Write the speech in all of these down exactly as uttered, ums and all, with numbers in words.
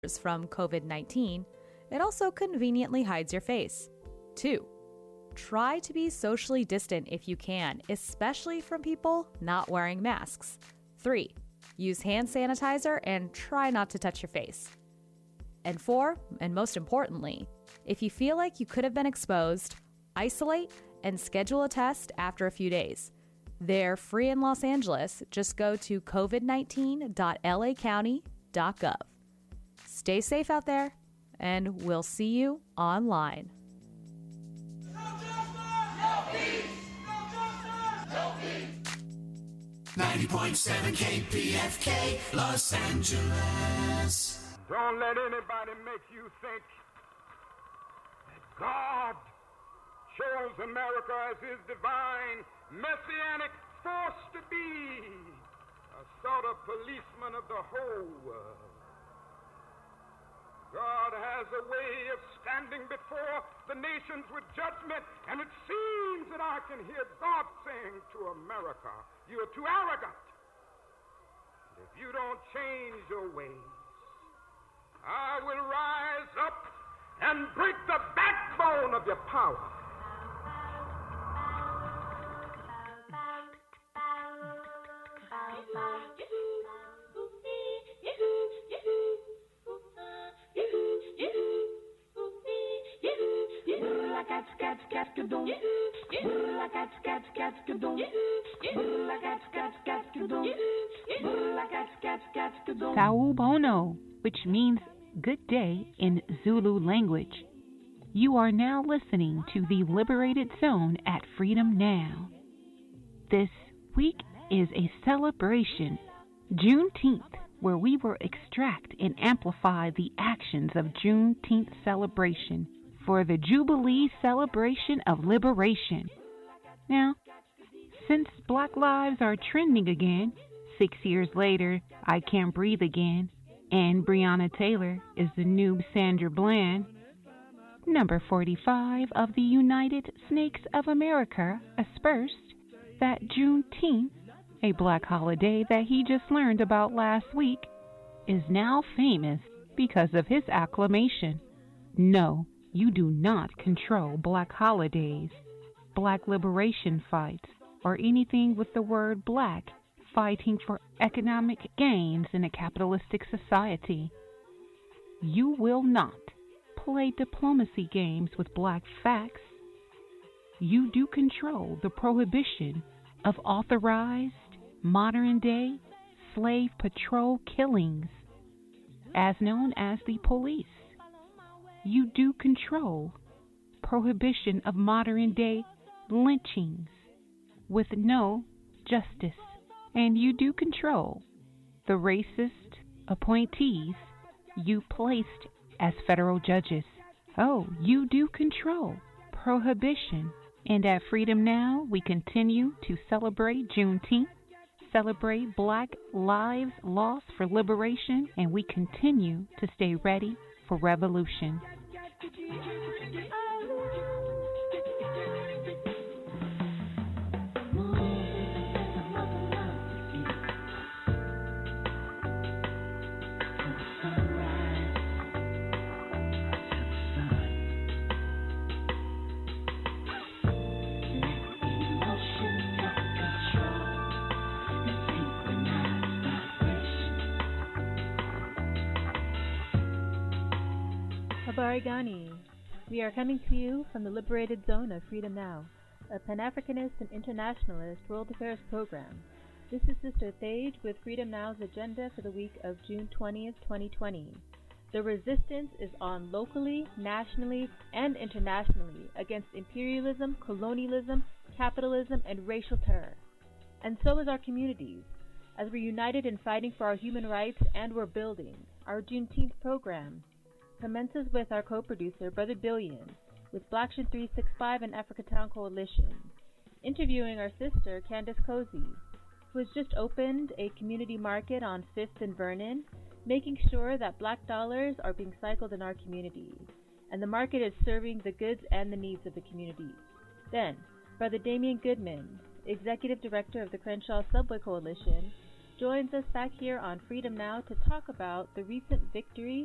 from COVID nineteen, it also conveniently hides your face. Two, try to be socially distant if you can, especially from people not wearing masks. Three, use hand sanitizer and try not to touch your face. And four, and most importantly, if you feel like you could have been exposed, isolate and schedule a test after a few days. They're free in Los Angeles. Just go to covid nineteen dot l a county dot gov. Stay safe out there, and we'll see you online. No justice! No peace! No justice! No peace! ninety point seven K P F K, Los Angeles. Don't let anybody make you think that God chose America as his divine, messianic force to be a sort of policeman of the whole world. God has a way of standing before the nations with judgment, and it seems that I can hear God saying to America, you are too arrogant. And if you don't change your ways, I will rise up and break the backbone of your power. Sawubona, which means good day in Zulu language. You are now listening to the Liberated Zone at Freedom Now. This week is a celebration, Juneteenth, where we will extract and amplify the actions of Juneteenth celebration for the Jubilee celebration of liberation. Now, since Black lives are trending again, six years later, I Can't Breathe Again, and Breonna Taylor is the new Sandra Bland, number forty-five of the United Snakes of America aspersed that Juneteenth, a black holiday that he just learned about last week, is now famous because of his acclamation. No, you do not control black holidays, black liberation fights, or anything with the word black fighting for economic gains in a capitalistic society. You will not play diplomacy games with black facts. You do control the prohibition of authorized modern-day slave patrol killings, as known as the police. You do control prohibition of modern-day lynchings with no justice. And you do control the racist appointees you placed as federal judges. Oh, you do control prohibition. And at Freedom Now, we continue to celebrate Juneteenth, celebrate Black lives lost for liberation, and we continue to stay ready for revolution. Habarigani. We are coming to you from the Liberated Zone of Freedom Now, a Pan-Africanist and internationalist world affairs program. This is Sister Thage with Freedom Now's agenda for the week of June twentieth, twenty twenty. The resistance is on locally, nationally, and internationally against imperialism, colonialism, capitalism, and racial terror. And so is our communities, as we're united in fighting for our human rights and we're building. Our Juneteenth program commences with our co-producer, Brother Billion, with Blacktion three sixty-five and Africatown Coalition, interviewing our sister, Candace Cozy, who has just opened a community market on fifth and Vernon, making sure that black dollars are being cycled in our community, and the market is serving the goods and the needs of the community. Then, Brother Damian Goodman, Executive Director of the Crenshaw Subway Coalition, joins us back here on Freedom Now to talk about the recent victory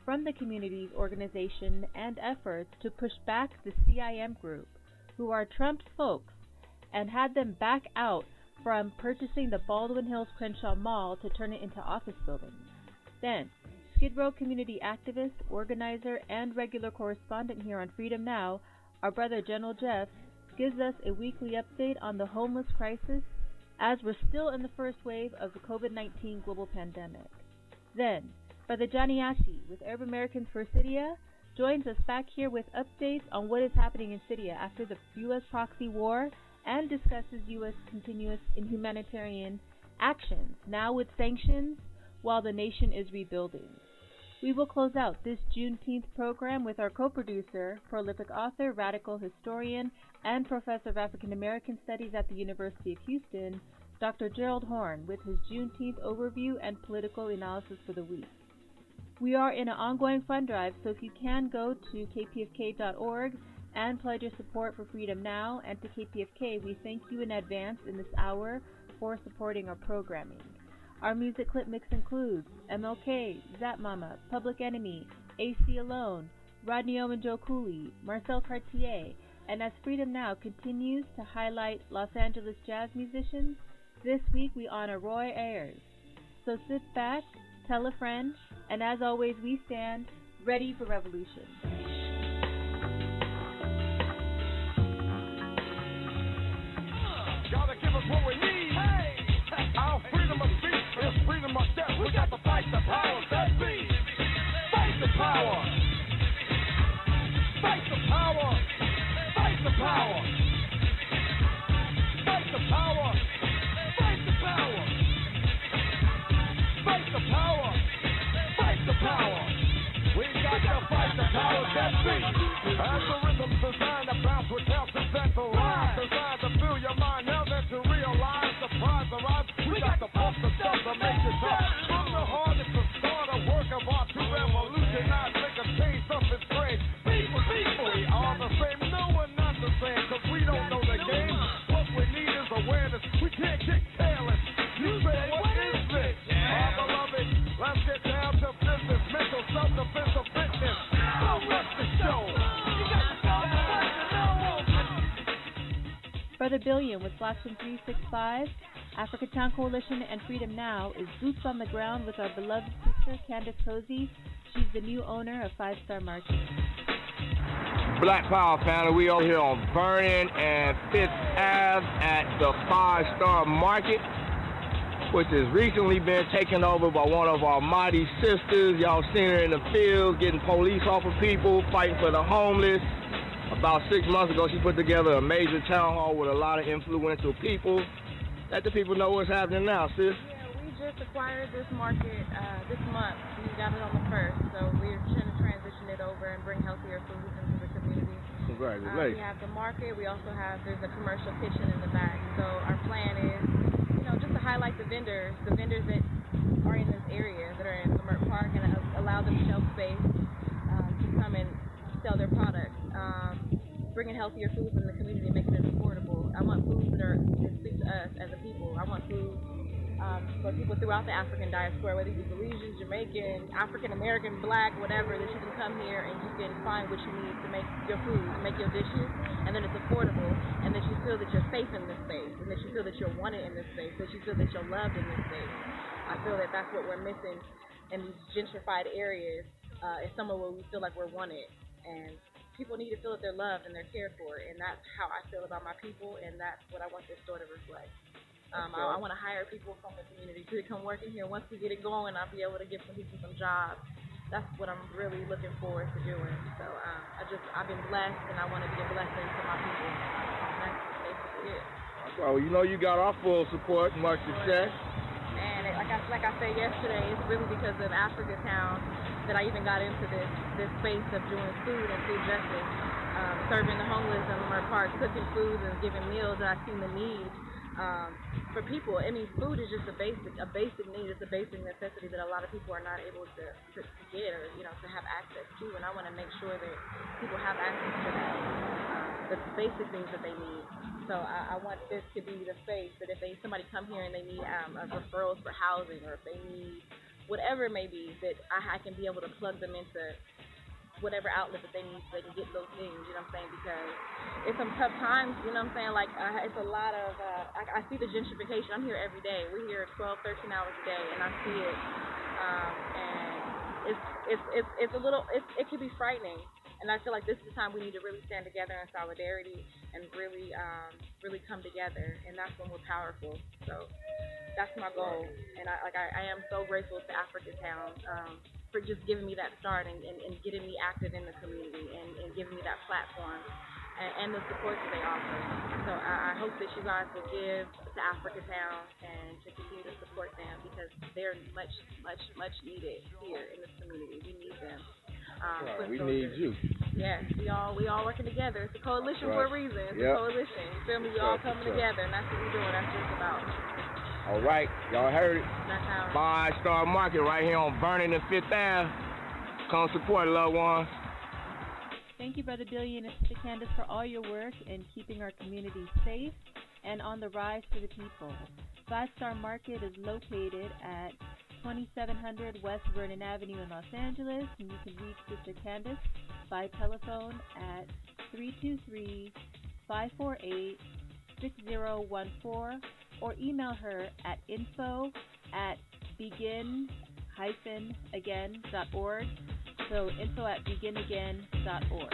from the community's organization and efforts to push back the C I M group, who are Trump's folks, and had them back out from purchasing the Baldwin Hills Crenshaw Mall to turn it into office buildings. Then, Skid Row community activist, organizer, and regular correspondent here on Freedom Now, our brother General Jeff, gives us a weekly update on the homeless crisis as we're still in the first wave of the COVID nineteen global pandemic. Then, Brother Johnny Ashi with Arab Americans for Syria joins us back here with updates on what is happening in Syria after the U S proxy war and discusses U S continuous in humanitarian actions, now with sanctions, while the nation is rebuilding. We will close out this Juneteenth program with our co-producer, prolific author, radical historian, and professor of African American Studies at the University of Houston, Doctor Gerald Horn, with his Juneteenth overview and political analysis for the week. We are in an ongoing fund drive, so if you can go to k p f k dot org and pledge your support for Freedom Now and to K P F K, we thank you in advance in this hour for supporting our programming. Our music clip mix includes M L K, Zap Mama, Public Enemy, A C Alone, Rodney O and Joe Cooley, Marcel Cartier, and as Freedom Now continues to highlight Los Angeles jazz musicians, this week we honor Roy Ayers. So sit back, tell a friend, and as always we stand ready for revolution. Gotta give us what we need. Hey, our freedom of speech is freedom of death. We got to fight the powers that be. Fight the power. Fight the power. Fight the power. Fight the power. Fight the power. Fight the power. Fight the power. We got to fight the powers that be. Algorithms designed to bounce with health and central lines, designed to fill your mind now that you realize the prize arrives. We got to pump the stuff to make it tough. From the heart, it's a start, a work of art to revolutionize, make a change, something strange. People, people, we are the same. No, we're not the same, cause we don't know the game. What we need is awareness. We can't get careless. You say, what is this? Our beloved, let's get down to business. Mental self-defense of fitness. Don't rush the show. You got to start Brother Billiam with Flashing three sixty-five, Africa Town Coalition, and Freedom Now is boots on the ground with our beloved sister, Candace Cozy. She's the new owner of Five Star Market. Black Power family, we over here on Vernon and Fifth Avenue at the Five Star Market, which has recently been taken over by one of our mighty sisters. Y'all seen her in the field getting police off of people, fighting for the homeless. About six months ago, she put together a major town hall with a lot of influential people. Let the people know what's happening now, sis. Yeah, we just acquired this market uh, this month. We got it on the first, so we're trying to transition it over and bring healthier foods into the community. Congratulations. Uh, we have the market. We also have, there's a commercial kitchen in the back. So our plan is, you know, just to highlight the vendors, the vendors that are in this area, that are in Leimert Park, and allow them shelf space um, to come and sell their products. Um, bringing healthier foods in the community and making it affordable. I want foods that are that speak to us as a people. I want foods um, for people throughout the African diaspora, whether you're Belizean, Jamaican, African American, Black, whatever, that you can come here and you can find what you need to make your food, to make your dishes, and then it's affordable, and that you feel that you're safe in this space, and that you feel that you're wanted in this space, that you feel that you're loved in this space. I feel that that's what we're missing in these gentrified areas, uh, is somewhere where we feel like we're wanted. And people need to feel that they're loved and they're cared for, and that's how I feel about my people, and that's what I want this store to reflect. Um, okay. I, I want to hire people from the community to come work in here. Once we get it going, I'll be able to give some people some jobs. That's what I'm really looking forward to doing. So um, I just, I've been blessed, and I want to be a blessing to my people. And that's basically it. Well, you know you got our full support, much success. And it, like I like I said yesterday, it's really because of Africa Town that I even got into this this space of doing food and food justice, um, serving the homeless in Leimert Park, cooking food and giving meals. And I've seen the need um, for people. I mean, food is just a basic a basic need. It's a basic necessity that a lot of people are not able to, to, to get or you know to have access to. And I want to make sure that people have access to that, uh, the basic things that they need. So I, I want this to be the space that if they somebody come here and they need um, uh, referrals for housing, or if they need whatever it may be, that I, I can be able to plug them into whatever outlet that they need so they can get those things, you know what I'm saying? Because it's some tough times, you know what I'm saying? Like, uh, it's a lot of, uh, I, I see the gentrification. I'm here every day. We're here twelve, thirteen hours a day, and I see it. Um, and it's, it's, it's, it's a little, it's, it can be frightening. And I feel like this is the time we need to really stand together in solidarity and really, um, really come together. And that's when we're powerful. So that's my goal. And I, like, I, I am so grateful to Africa Town, um, for just giving me that start and, and, and getting me active in the community and, and giving me that platform and, and the support that they offer. So I, I hope that you guys will give to Africa Town and to continue to support them because they're much, much, much needed here in this community. We need them. Um, right, we need you. Yes, we all we all working together. It's a coalition right. for a reason. It's yep. a coalition. You feel me? We all coming sure. together, and that's what we're doing. That's what it's about. All right, y'all heard it. Five Star Market right here on Vernon and Fifth Avenue. Come support, loved ones. Thank you, Brother Billy and Sister Candace, for all your work in keeping our community safe and on the rise for the people. Five Star Market is located at twenty-seven hundred West Vernon Avenue in Los Angeles, and you can reach Sister Candace by telephone at three two three, five four eight, six zero one four or email her at info at begin dash again dot org. So info at begin again dot org.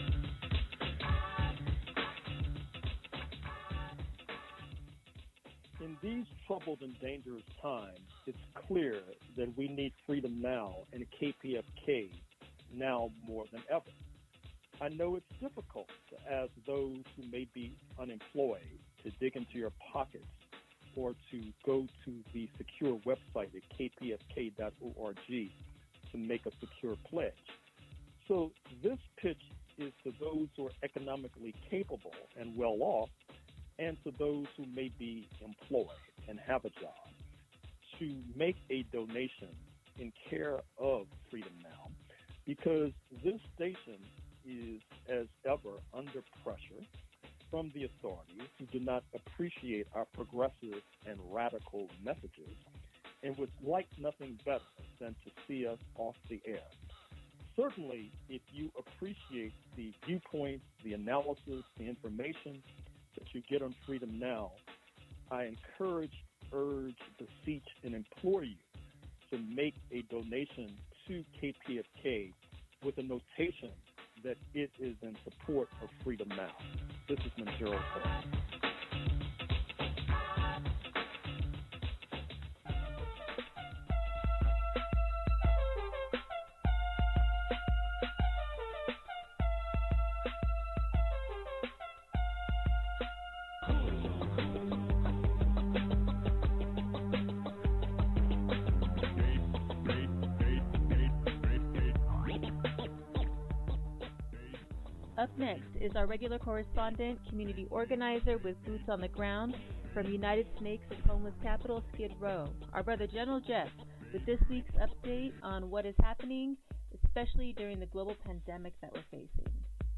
In these troubled and dangerous times, it's clear that we need Freedom Now and K P F K now more than ever. I know it's difficult to ask those who may be unemployed to dig into your pockets or to go to the secure website at k p f k dot org to make a secure pledge. So this pitch is to those who are economically capable and well off, and to those who may be employed and have a job, to make a donation in care of Freedom Now, because this station is, as ever, under pressure from the authorities who do not appreciate our progressive and radical messages and would like nothing better than to see us off the air. Certainly, if you appreciate the viewpoints, the analysis, the information that you get on Freedom Now, I encourage, urge, beseech, and implore you to make a donation to K P F K with a notation that it is in support of Freedom Now. This is Manjaro Cole. Up next is our regular correspondent, community organizer with boots on the ground from United Snakes of Homeless Capital, Skid Row, our brother General Jeff, with this week's update on what is happening, especially during the global pandemic that we're facing.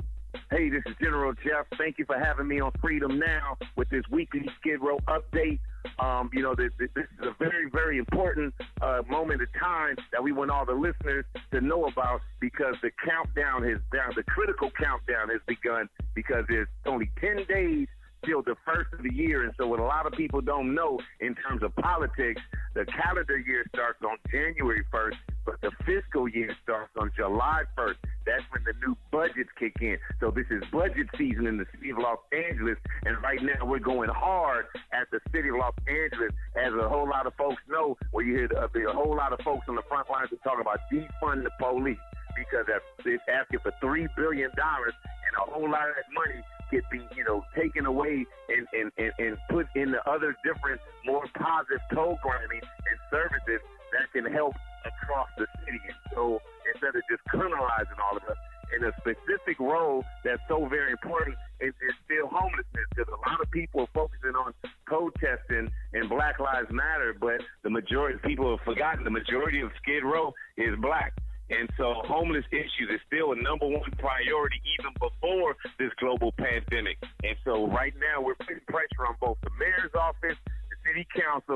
Hey, this is General Jeff. Thank you for having me on Freedom Now with this weekly Skid Row update. Um, you know, this, this is a very, very important uh, moment of time that we want all the listeners to know about, because the countdown has down, the critical countdown has begun, because there's only ten days till the first of the year. And so what a lot of people don't know in terms of politics, the calendar year starts on January first, but the fiscal year starts on July first. That's when the new budgets kick in. So this is budget season in the city of Los Angeles, and right now we're going hard at the city of Los Angeles. As a whole lot of folks know, where you hear the, a whole lot of folks on the front lines are talking about defund the police, because it's asking for three billion dollars, and a whole lot of that money could be, you know, taken away and, and, and, and put into other different, more positive programming and services that can help across the city. And so instead of just criminalizing all of us, in a specific role that's so very important is, is still homelessness, because a lot of people are focusing on protesting and Black Lives Matter, but the majority of people have forgotten the majority of Skid Row is black. And so homeless issues is still a number one priority even before this global pandemic. And so right now we're putting pressure on both the mayor's office, the city council,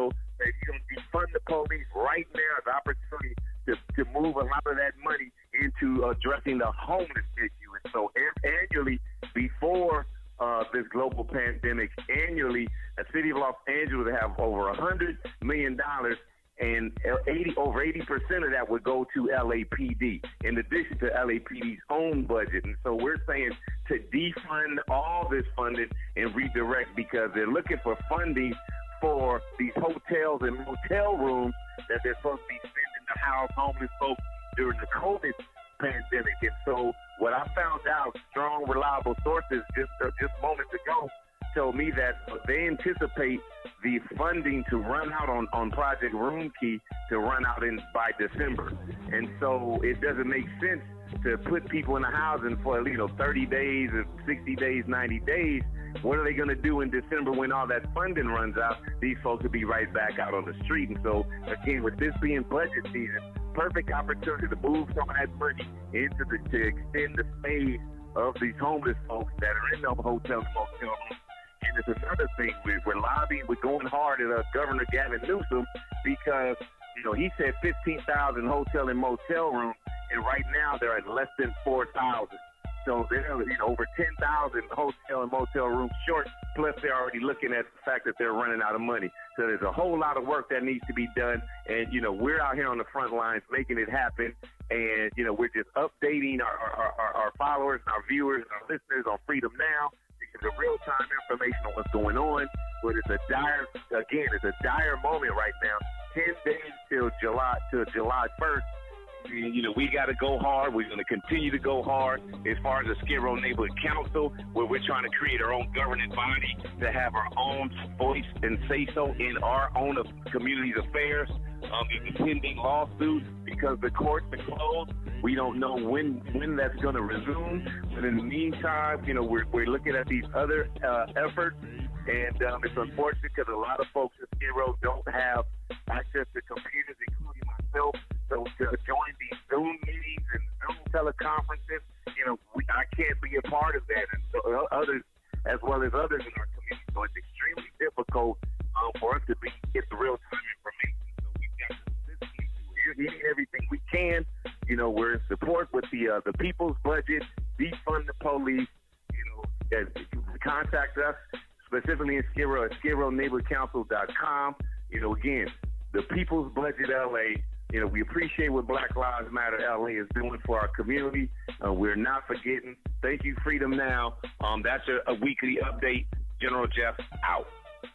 if you're going to defund the police right now, the opportunity to, to move a lot of that money into addressing the homeless issue. And so annually, before uh, this global pandemic, annually, the city of Los Angeles would have over one hundred million dollars, and eighty over eighty percent of that would go to L A P D, in addition to L A P D's own budget. And so we're saying to defund all this funding and redirect, because they're looking for funding for these hotels and motel rooms that they're supposed to be spending to house homeless folks during the COVID pandemic. And so what I found out, strong, reliable sources just uh, just moments ago told me that they anticipate the funding to run out on, on Project Roomkey to run out in by December. And so it doesn't make sense to put people in the housing for, you know, thirty days or sixty days, ninety days. What are they going to do in December when all that funding runs out? These folks will be right back out on the street. And so, again, with this being budget season, perfect opportunity to move some of that money into the, to extend the stays of these homeless folks that are in the hotels and motel rooms. And it's another thing, we're, we're lobbying, we're going hard at uh, Governor Gavin Newsom, because, you know, he said fifteen thousand hotel and motel rooms, and right now they're at less than four thousand. So they're, you know, over ten thousand hotel and motel rooms short, plus they're already looking at the fact that they're running out of money. So there's a whole lot of work that needs to be done, and, you know, we're out here on the front lines making it happen, and, you know, we're just updating our, our, our, our followers, our viewers, our listeners on Freedom Now, the real-time information on what's going on. But it's a dire, again, it's a dire moment right now. Ten days till July, till July first. You know, we got to go hard. We're going to continue to go hard as far as the Skid Row Neighborhood Council, where we're trying to create our own governing body to have our own voice and say-so in our own community's affairs. Um, there's a pending lawsuit because the courts are closed. We don't know when when that's going to resume. But in the meantime, you know, we're, we're looking at these other uh, efforts. And um, it's unfortunate because a lot of folks in Skid Row don't have access to computers, including myself. So to join these Zoom meetings and Zoom teleconferences, you know, we, I can't be a part of that, and so others, as well as others in our community. So it's extremely difficult um, for us to be get the real time information. So we've got to consistently do everything we can. You know, we're in support with the uh, the people's budget, defund the police. You know, and contact us specifically in Skid Row at skid row neighborhood council dot com. You know, again, the people's budget L A. You know, we appreciate what Black Lives Matter L A is doing for our community. Uh, we're not forgetting. Thank you, Freedom Now. Um, that's a, a weekly update. General Jeff out.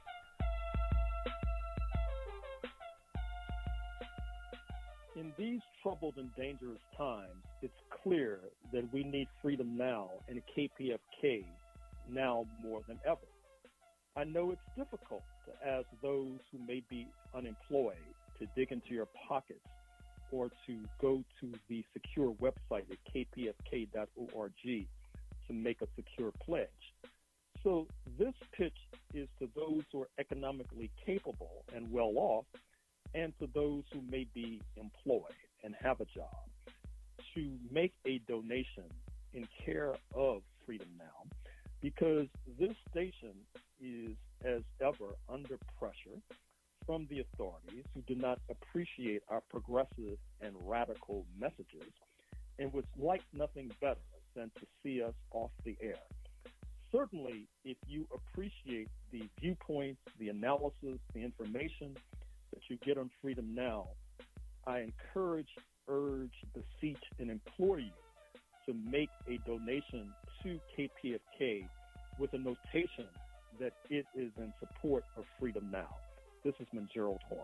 In these troubled and dangerous times, it's clear that we need Freedom Now and K P F K now more than ever. I know it's difficult to ask those who may be unemployed to dig into your pockets or to go to the secure website at k p f k dot org to make a secure pledge. So this pitch is to those who are economically capable and well off, and to those who may be employed and have a job, to make a donation in care of Freedom Now, because this station is, as ever, under pressure from the authorities who do not appreciate our progressive and radical messages and would like nothing better than to see us off the air. Certainly, if you appreciate the viewpoints, the analysis, the information that you get on Freedom Now, I encourage, urge, beseech, and implore you to make a donation to K P F K with a notation that it is in support of Freedom Now. This is Gerald Horn.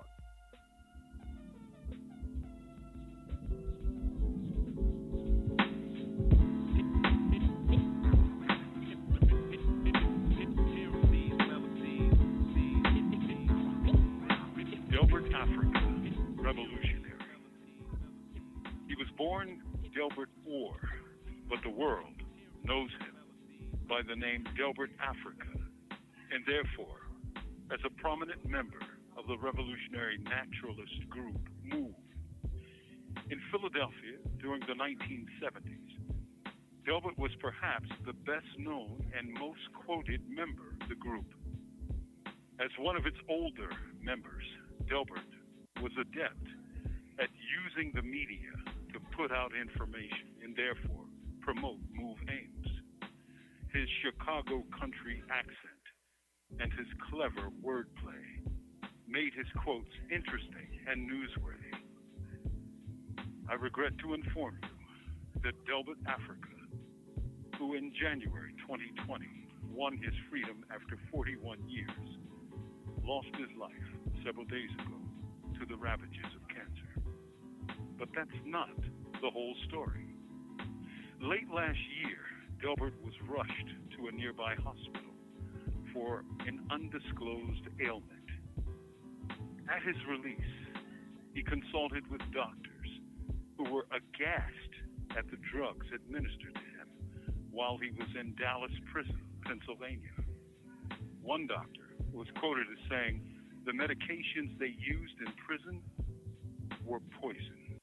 Delbert Africa, revolutionary. He was born Delbert Orr, but the world knows him by the name Delbert Africa, and therefore, as a prominent member of the revolutionary naturalist group MOVE. In Philadelphia during the nineteen seventies, Delbert was perhaps the best known and most quoted member of the group. As one of its older members, Delbert was adept at using the media to put out information and therefore promote Move Ames. His Chicago country accent and his clever wordplay made his quotes interesting and newsworthy. I regret to inform you that Delbert Africa, who in January twenty twenty won his freedom after forty-one years, lost his life several days ago to the ravages of cancer. But that's not the whole story. Late last year, Delbert was rushed to a nearby hospital for an undisclosed ailment. At his release, he consulted with doctors who were aghast at the drugs administered to him while he was in Dallas Prison, Pennsylvania. One doctor was quoted as saying, "The medications they used in prison were poison."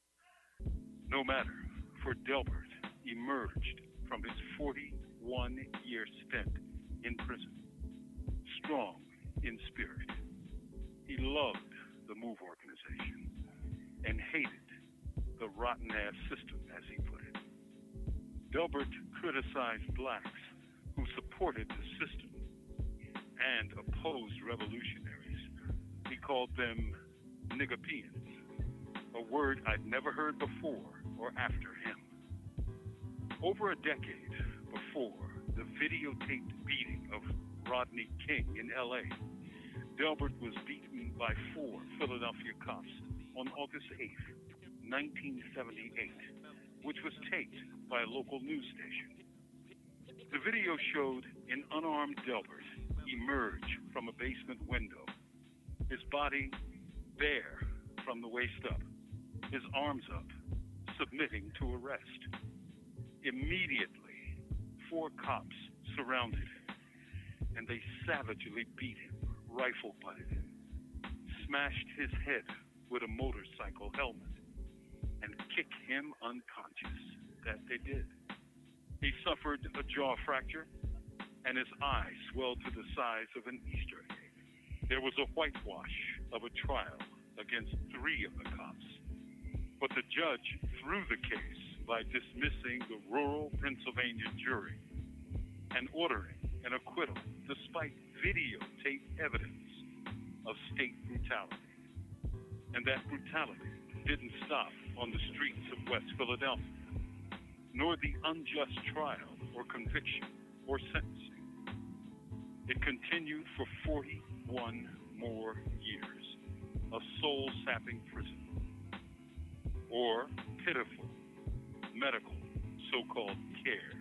No matter, for Delbert emerged from his forty-one-year stint in prison, strong in spirit. He loved the MOVE organization and hated the rotten-ass system, as he put it. Delbert criticized blacks who supported the system and opposed revolutionaries. He called them niggapeans, a word I'd never heard before or after him. Over a decade before the videotaped beating of Rodney King in L A, Delbert was beaten by four Philadelphia cops on August eighth, nineteen seventy-eight, which was taped by a local news station. The video showed an unarmed Delbert emerge from a basement window, his body bare from the waist up, his arms up, submitting to arrest. Immediately, four cops surrounded him, and they savagely beat him, rifle-butted him, smashed his head with a motorcycle helmet, and kicked him unconscious. That they did. He suffered a jaw fracture, and his eye swelled to the size of an Easter egg. There was a whitewash of a trial against three of the cops, but the judge threw the case by dismissing the rural Pennsylvania jury and ordering an acquittal despite videotape evidence of state brutality. And that brutality didn't stop on the streets of West Philadelphia, nor the unjust trial or conviction or sentencing. It continued for forty-one more years, a soul-sapping prison, or pitiful medical so-called care.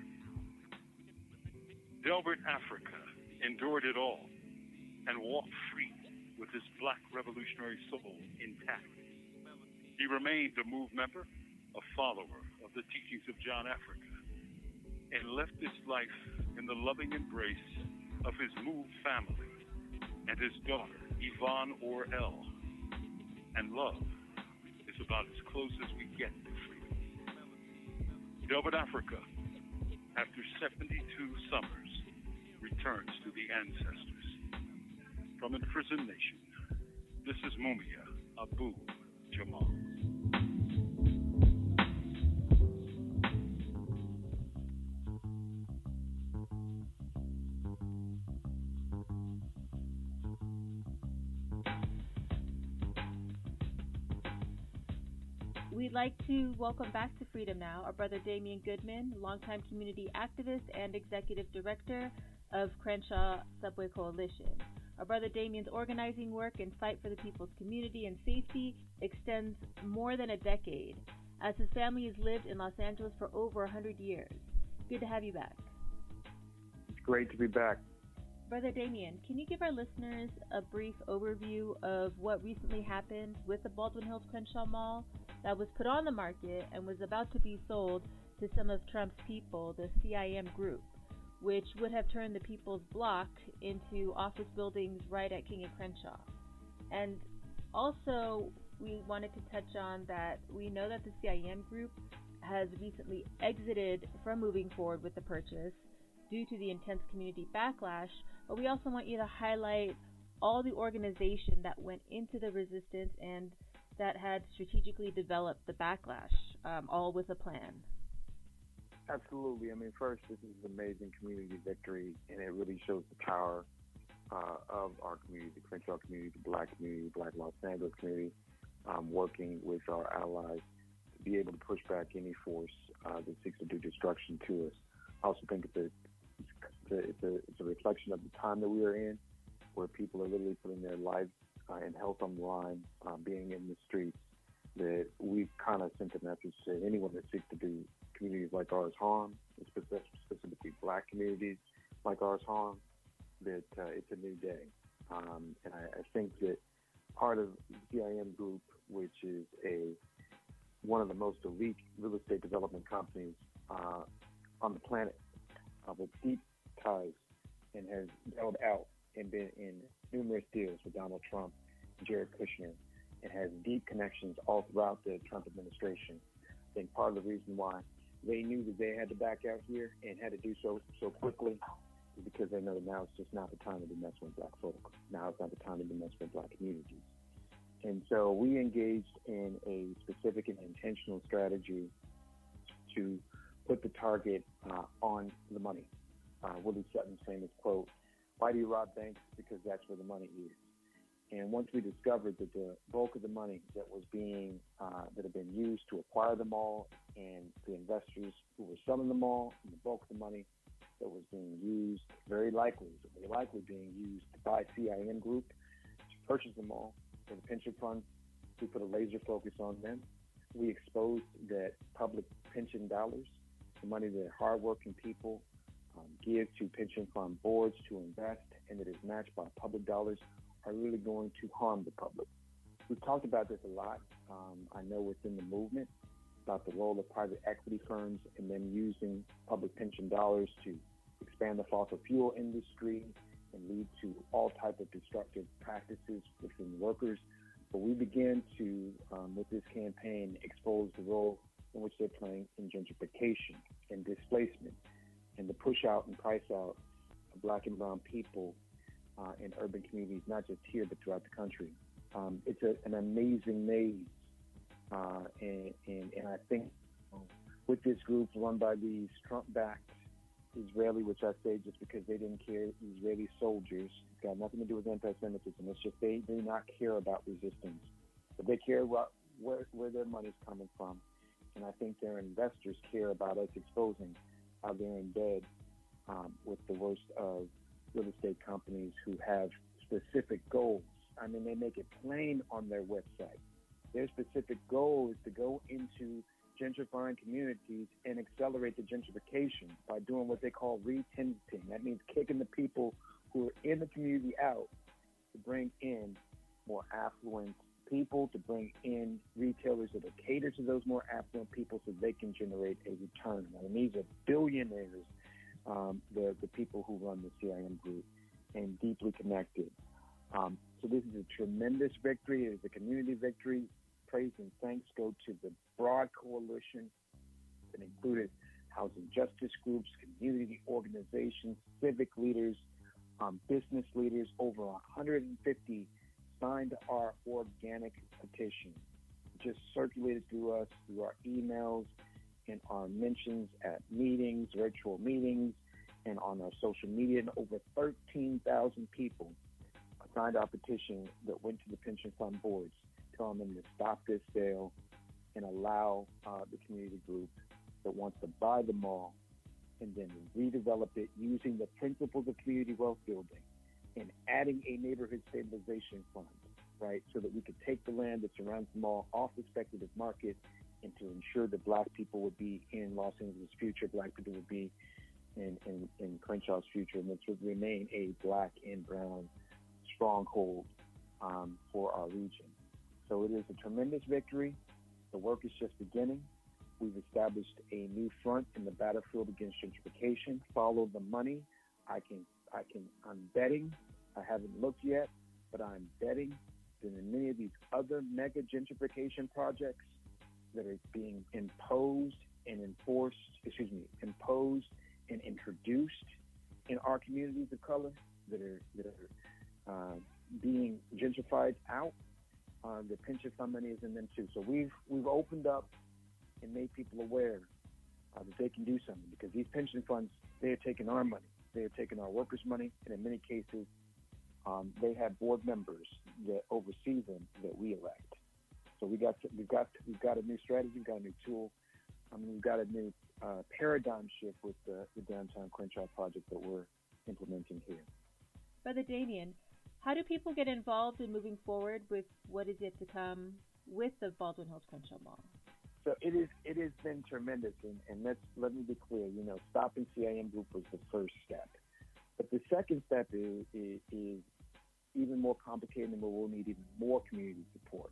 Delbert Africa endured it all and walked free with his black revolutionary soul intact. He remained a MOVE member, a follower of the teachings of John Africa, and left this life in the loving embrace of his MOVE family and his daughter, Yvonne Orel. And love is about as close as we get to freedom. Delbert Africa, after seventy-two summers, returns to the ancestors. From Imprisoned Nation, this is Mumia Abu Jamal. We'd like to welcome back to Freedom Now our brother Damian Goodman, longtime community activist and executive director of Crenshaw Subway Coalition. Our brother Damian's organizing work and fight for the people's community and safety extends more than a decade, as his family has lived in Los Angeles for over one hundred years. Good to have you back. It's great to be back. Brother Damian, can you give our listeners a brief overview of what recently happened with the Baldwin Hills Crenshaw Mall that was put on the market and was about to be sold to some of Trump's people, the C I M group, which would have turned the People's Block into office buildings right at King and Crenshaw? And also, we wanted to touch on that we know that the C I M group has recently exited from moving forward with the purchase due to the intense community backlash, but we also want you to highlight all the organization that went into the resistance and that had strategically developed the backlash, um, all with a plan. Absolutely. I mean, first, this is an amazing community victory, and it really shows the power uh, of our community, the Crenshaw community, the Black community, Black Los Angeles community, um, working with our allies to be able to push back any force uh, that seeks to do destruction to us. I also think it's a, it's a, it's a, it's a reflection of the time that we are in, where people are literally putting their lives uh, and health on the line, uh, being in the streets, that we've kind of sent a message to anyone that seeks to do communities like ours harm, specifically Black communities like ours harm, that uh, it's a new day. Um, and I, I think that part of the C I M Group, which is a one of the most elite real estate development companies uh, on the planet, uh, with deep ties and has held out and been in numerous deals with Donald Trump and Jared Kushner, and has deep connections all throughout the Trump administration. I think part of the reason why they knew that they had to back out here and had to do so so quickly is because they know that now it's just not the time to be messing with Black folk. Now it's not the time to be messing with Black communities. And so we engaged in a specific and intentional strategy to put the target uh, on the money. Uh, Willie Sutton's famous quote, "Why do you rob banks? Because that's where the money is." And once we discovered that the bulk of the money that was being, uh, that had been used to acquire the mall, and the investors who were selling the mall, and the bulk of the money that was being used, very likely, very likely being used by C I M Group to purchase the mall for the pension funds, we put a laser focus on them. We exposed that public pension dollars, the money that hardworking people um, give to pension fund boards to invest, and that is matched by public dollars, are really going to harm the public. We've talked about this a lot. Um, I know within the movement about the role of private equity firms and them using public pension dollars to expand the fossil fuel industry and lead to all type of destructive practices within workers. But we begin to, um, with this campaign, expose the role in which they're playing in gentrification and displacement, and the push out and price out of Black and brown people Uh, in urban communities, not just here, but throughout the country. Um, it's a, an amazing maze. Uh, and, and, and I think um, with this group run by these Trump-backed Israeli, which I say just because they didn't care, Israeli soldiers, it's got nothing to do with anti-Semitism. It's just they do not care about resistance. But they care about where, where their money's coming from. And I think their investors care about us exposing how they're in bed um, with the worst of real estate companies who have specific goals. I mean, they make it plain on their website. Their specific goal is to go into gentrifying communities and accelerate the gentrification by doing what they call re-tenanting. That means kicking the people who are in the community out to bring in more affluent people, to bring in retailers that will cater to those more affluent people so they can generate a return. I mean, these are billionaires, Um, the, the people who run the C I M Group, and deeply connected. Um, so this is a tremendous victory. It is a community victory. Praise and thanks go to the broad coalition that included housing justice groups, community organizations, civic leaders, um, business leaders. Over one hundred fifty signed our organic petition, just circulated through us, through our emails, in our mentions at meetings, virtual meetings, and on our social media. And over thirteen thousand people signed our petition that went to the pension fund boards, telling them to stop this sale and allow uh, the community group that wants to buy the mall and then redevelop it using the principles of community wealth building and adding a neighborhood stabilization fund, right, so that we could take the land that surrounds the mall off the speculative market and to ensure that Black people would be in Los Angeles' future, Black people would be in, in, in Crenshaw's future, and this would remain a Black and brown stronghold um, for our region. So it is a tremendous victory. The work is just beginning. We've established a new front in the battlefield against gentrification. Follow the money. I can, I can, I'm betting, I haven't looked yet, but I'm betting that in many of these other mega gentrification projects that are being imposed and enforced, excuse me, imposed and introduced in our communities of color, that are that are uh, being gentrified out, uh, the pension fund money is in them too. So we've we've opened up and made people aware uh, that they can do something, because these pension funds, they are taking our money, they are taking our workers' money, and in many cases, um, they have board members that oversee them that we elect. So we got to, we've got we've got a new strategy, we've got a new tool, I mean, we've got a new uh, paradigm shift with the, the downtown Crenshaw project that we're implementing here. Brother Damien, how do people get involved in moving forward with what is yet to come with the Baldwin Hills Crenshaw Mall? So it is. It has been tremendous, and, and let's let me be clear. You know, stopping C I M Group was the first step, but the second step is, is, is even more complicated, and we'll need even more community support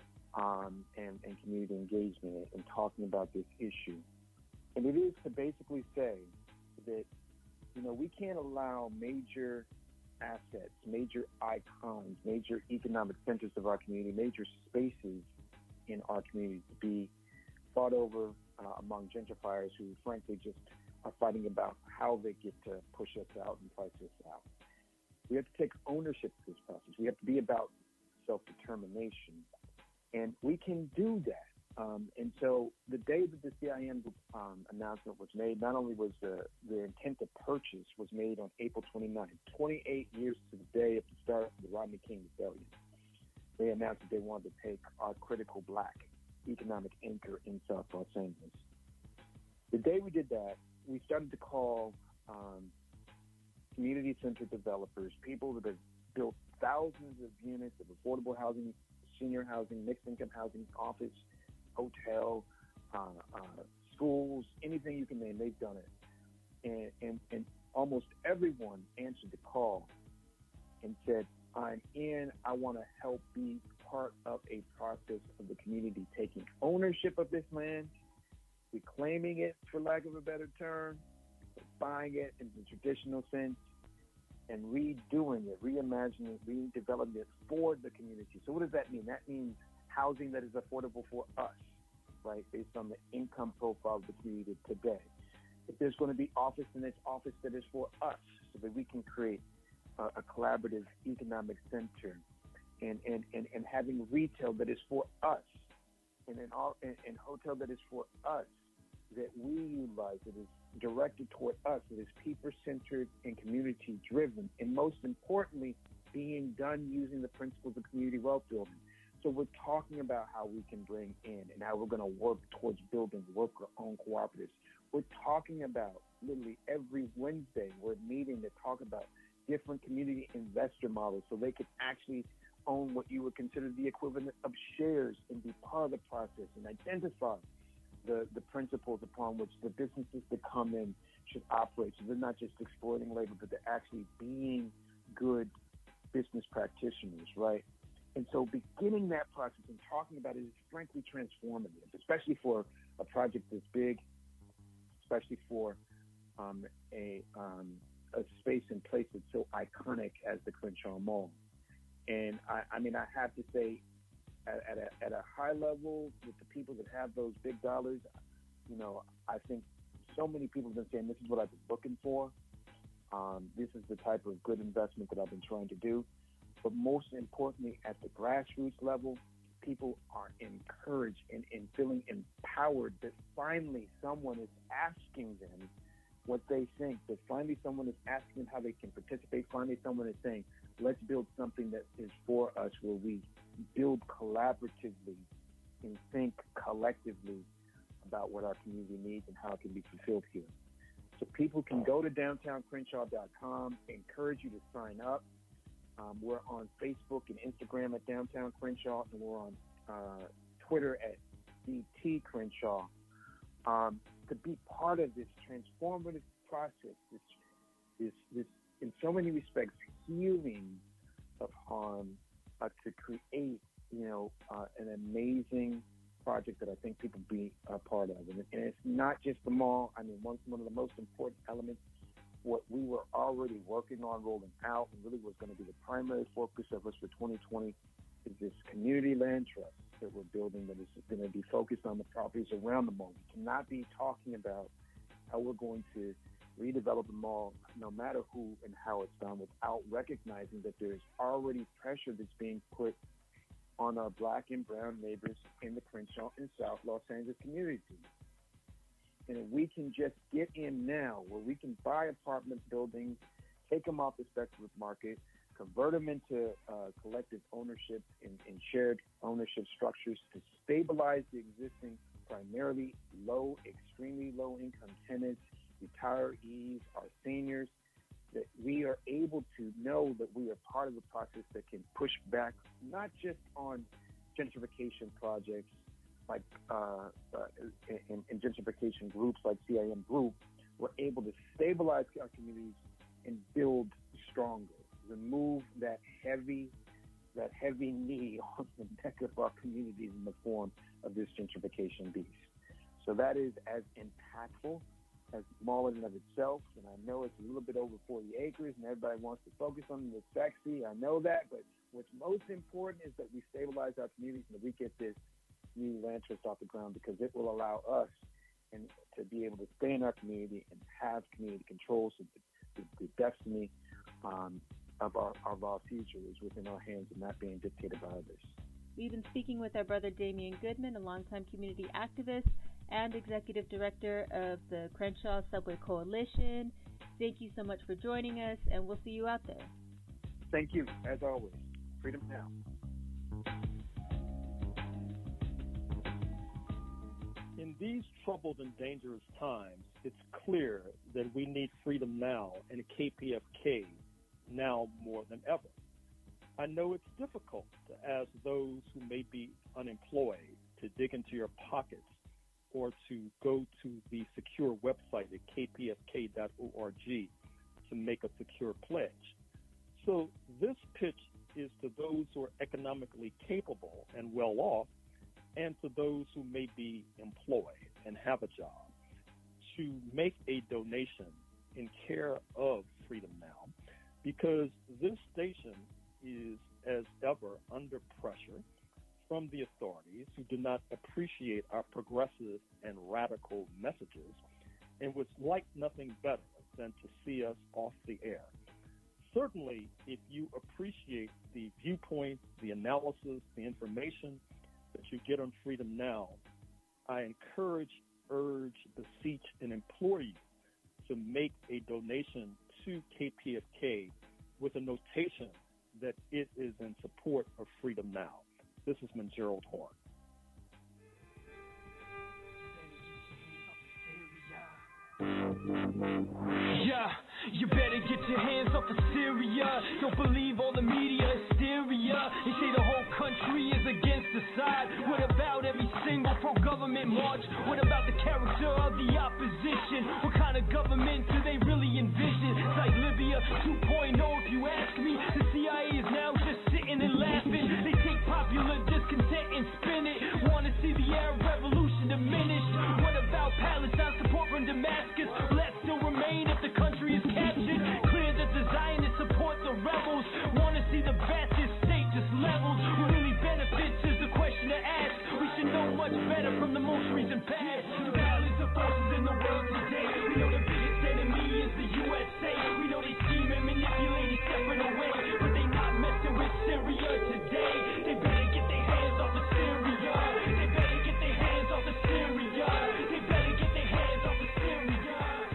um, and, and community engagement in talking about this issue. And it is to basically say that, you know, we can't allow major assets, major icons, major economic centers of our community, major spaces in our community to be fought over uh, among gentrifiers who frankly just are fighting about how they get to push us out and price us out. We have to take ownership of this process. We have to be about self-determination, and we can do that. Um, and so the day that the C I M Group um, announcement was made, not only was the, the intent to purchase was made on April twenty-ninth, twenty-eight years to the day of the start of the Rodney King Rebellion. They announced that they wanted to take our critical black economic anchor in South Los Angeles. The day we did that, we started to call um, community-centered developers, people that have built thousands of units of affordable housing, senior housing, mixed-income housing, office, hotel, uh, uh, schools, anything you can name, they've done it. And, and, and almost everyone answered the call and said, I'm in, I want to help be part of a process of the community taking ownership of this land, reclaiming it, for lack of a better term, buying it in the traditional sense, and redoing it, reimagining it, redeveloping it for the community. So what does that mean? That means housing that is affordable for us, right, based on the income profile of the community today. If there's going to be office, then it's office that is for us, so that we can create uh, a collaborative economic center, and, and, and, and having retail that is for us, and an and, and hotel that is for us, that we utilize, that is directed toward us, that is people-centered and community-driven, and most importantly, being done using the principles of community wealth building. So we're talking about how we can bring in and how we're going to work towards building worker-owned cooperatives. We're talking about literally every Wednesday, we're meeting to talk about different community investor models so they can actually own what you would consider the equivalent of shares and be part of the process and identify the, the principles upon which the businesses that come in should operate. So they're not just exploiting labor, but they're actually being good business practitioners, right? And so beginning that process and talking about it is frankly transformative, especially for a project this big, especially for um, a, um, a space and place that's so iconic as the Crenshaw Mall. And I, I mean, I have to say, at, at, a, at a high level, with the people that have those big dollars, you know, I think so many people have been saying, this is what I've been looking for. Um, this is the type of good investment that I've been trying to do. But most importantly, at the grassroots level, people are encouraged and, and feeling empowered that finally someone is asking them what they think, that finally someone is asking them how they can participate. Finally, someone is saying, let's build something that is for us, where we build collaboratively and think collectively about what our community needs and how it can be fulfilled here. So people can go to downtown crenshaw dot com, encourage you to sign up. Um, we're on Facebook and Instagram at Downtown Crenshaw, and we're on uh, Twitter at D T Crenshaw. Um, to be part of this transformative process, this, this, this, in so many respects, healing of harm, uh, to create, you know, uh, an amazing project that I think people be a part of. And, and it's not just the mall. I mean, one, one of the most important elements, what we were already working on rolling out and really was going to be the primary focus of us for twenty twenty is this community land trust that we're building that is going to be focused on the properties around the mall. We cannot be talking about how we're going to redevelop the mall, no matter who and how it's done, without recognizing that there's already pressure that's being put on our black and brown neighbors in the Crenshaw and South Los Angeles community. And if we can just get in now, where we can buy apartment buildings, take them off the speculative market, convert them into uh, collective ownership and, and shared ownership structures to stabilize the existing primarily low, extremely low-income tenants, retirees, our seniors, that we are able to know that we are part of the process that can push back not just on gentrification projects like uh, uh, in, in gentrification groups like C I M Group. We're able to stabilize our communities and build stronger, remove that heavy that heavy knee on the neck of our communities in the form of this gentrification beast. So that is as impactful as the mall in and of itself, and I know it's a little bit over forty acres, and everybody wants to focus on the sexy. I know that, but what's most important is that we stabilize our communities and that we get this new land trust off the ground, because it will allow us and to be able to stay in our community and have community control, so the, the, the destiny um, of our of our future is within our hands and not being dictated by others. We've been speaking with our brother Damian Goodman, a longtime community activist and executive director of the Crenshaw Subway Coalition. Thank you so much for joining us, and we'll see you out there. Thank you, as always. Freedom now. In these troubled and dangerous times, it's clear that we need freedom now and K P F K now more than ever. I know it's difficult to ask those who may be unemployed to dig into your pockets or to go to the secure website at k p f k dot org to make a secure pledge. So this pitch is to those who are economically capable and well off, and to those who may be employed and have a job, to make a donation in care of Freedom Now, because this station is, as ever, under pressure from the authorities who do not appreciate our progressive and radical messages and would like nothing better than to see us off the air. Certainly, if you appreciate the viewpoint, the analysis, the information that you get on Freedom Now, I encourage, urge, beseech, and implore you to make a donation to K P F K with a notation that it is in support of Freedom Now. This is Gerald Horn. Yeah, you better get your hands off of Syria. Don't believe all the media hysteria. They say the whole country is against the side. What about every single pro-government march? What about the character of the opposition? What kind of government do they really envision? It's like Libya two point oh if you ask me. The C I A is now just sitting and laughing. They take popular discontent and spin it. Wanna see the Arab revolution diminish? What about Palestine support from Damascus? Will that still remain if the country is captured? Clear that the Zionists support the rebels. Wanna see the Baptist state just leveled? Who really benefits is the question to ask. We should know much better from the most recent past. The balance of forces in the world today. We know the biggest enemy is the U S A. We know they scheme and manipulate each separate away, but they not messing with Syria today. They better get their hands off of Syria. They better get their hands off of Syria. They better get their hands off of Syria.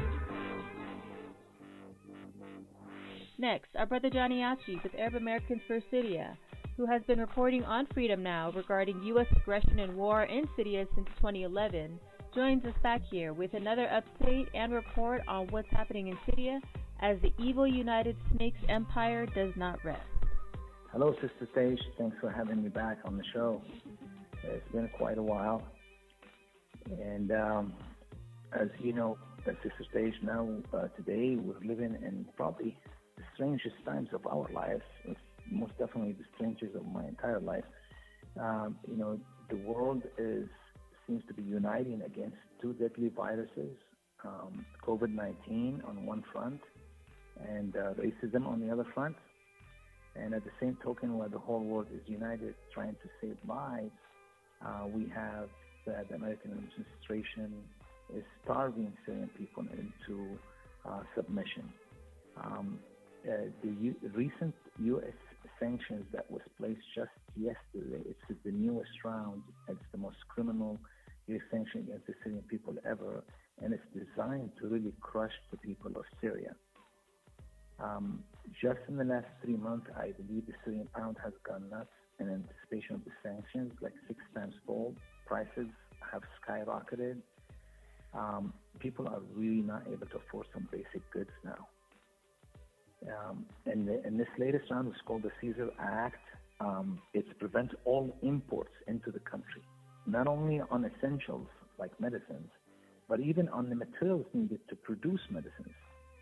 Next, our brother Johnny Achi with Arab Americans for Syria, who has been reporting on Freedom Now regarding U S aggression and war in Syria since twenty eleven, joins us back here with another update and report on what's happening in Syria as the evil United Snakes empire does not rest. Hello, Sister Stage. Thanks for having me back on the show. It's been quite a while. And um, as you know, uh, Sister Stage, now uh, today we're living in probably the strangest times of our lives. It's most definitely the strangest of my entire life. Um, you know, the world is seems to be uniting against two deadly viruses, um, COVID nineteen on one front and uh, racism on the other front. And at the same token, while the whole world is united trying to save lives, uh, we have that the American administration is starving Syrian people into uh, submission. Um, uh, the U- recent U S sanctions that was placed just yesterday, it's the newest round. It's the most criminal U S sanction against the Syrian people ever, and it's designed to really crush the people of Syria. Um, just in the last three months, I believe the Syrian pound has gone nuts in anticipation of the sanctions, like six times fold. Prices have skyrocketed. Um, people are really not able to afford some basic goods now. Um, and, the, and this latest round was called the Caesar Act. Um, it prevents all imports into the country, not only on essentials like medicines, but even on the materials needed to produce medicines.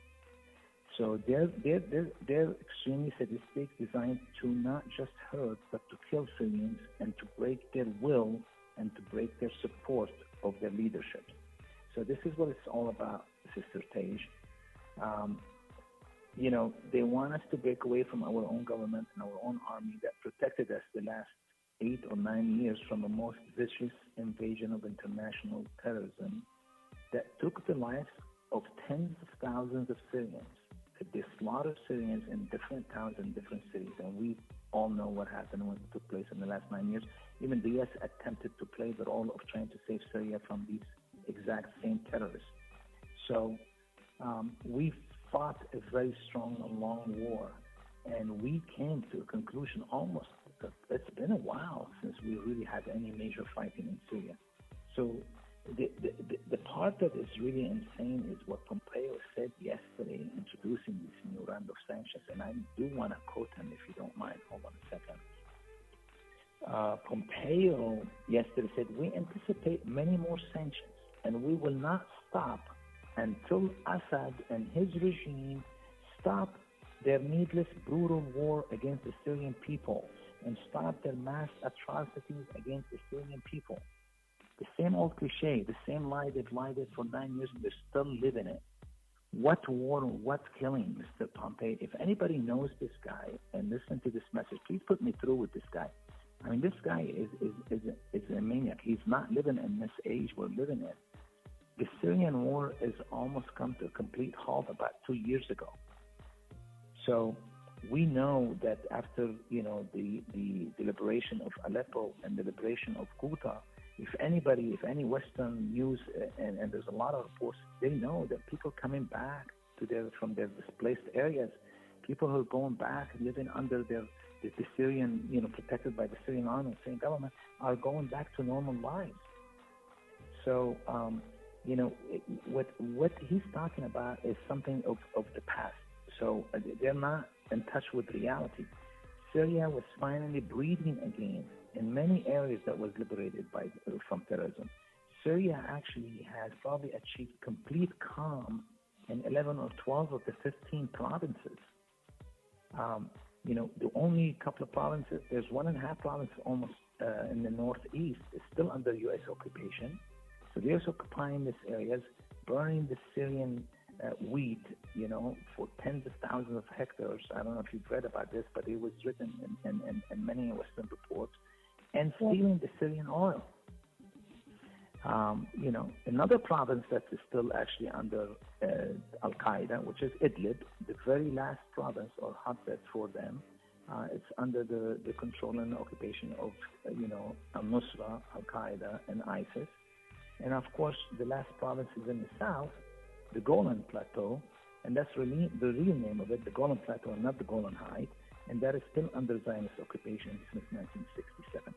So they're, they're, they're, they're extremely sadistic, designed to not just hurt, but to kill Syrians and to break their will and to break their support of their leadership. So this is what it's all about, Sister Tej. Um, you know, they want us to break away from our own government and our own army that protected us the last eight or nine years from the most vicious invasion of international terrorism that took the lives of tens of thousands of Syrians. They slaughtered Syrians in different towns and different cities, and we all know what happened when it took place in the last nine years. Even the U S attempted to play the role of trying to save Syria from these exact same terrorists. So um, we fought a very strong and long war, and we came to a conclusion almost, it's been a while since we really had any major fighting in Syria. So the, the, the part that is really insane is what Pompeo said yesterday, introducing this new round of sanctions, and I do want to quote him if you don't mind. Hold on a second. Uh, Pompeo yesterday said, "We anticipate many more sanctions, and we will not stop until Assad and his regime stop their needless, brutal war against the Syrian people and stop their mass atrocities against the Syrian people." The same old cliche, the same lie they've lied it for nine years, and they're still living it. What war, what killing, Mister Pompeo? If anybody knows this guy and listen to this message, please put me through with this guy. I mean, this guy is is is a, is a maniac. He's not living in this age we're living in. The Syrian war has almost come to a complete halt about two years ago. So we know that after, you know, the, the, the liberation of Aleppo and the liberation of Ghouta, if anybody, if any Western news, and, and there's a lot of reports, they know that people coming back to their, from their displaced areas, people who are going back, living under their, the, the Syrian, you know, protected by the Syrian army, Syrian government, are going back to normal lives. So, um, you know, it, what what he's talking about is something of, of the past. So uh, they're not in touch with reality. Syria was finally breathing again in many areas that was liberated by uh, from terrorism. Syria actually has probably achieved complete calm in eleven or twelve of the fifteen provinces. Um, you know, the only couple of provinces, there's one and a half provinces almost uh, in the northeast, is still under U S occupation. So they're occupying these areas, burning the Syrian uh, wheat, you know, for tens of thousands of hectares. I don't know if you've read about this, but it was written in, in, in, in many Western reports, and stealing the Syrian oil. Um, you know, another province that is still actually under uh, Al-Qaeda, which is Idlib, the very last province or hotbed for them. Uh, it's under the, the control and occupation of, uh, you know, Al-Nusra, Al-Qaeda, and ISIS. And of course, the last province is in the south, the Golan Plateau, and that's really the real name of it, the Golan Plateau, and not the Golan Heights, and that is still under Zionist occupation since nineteen sixty-seven.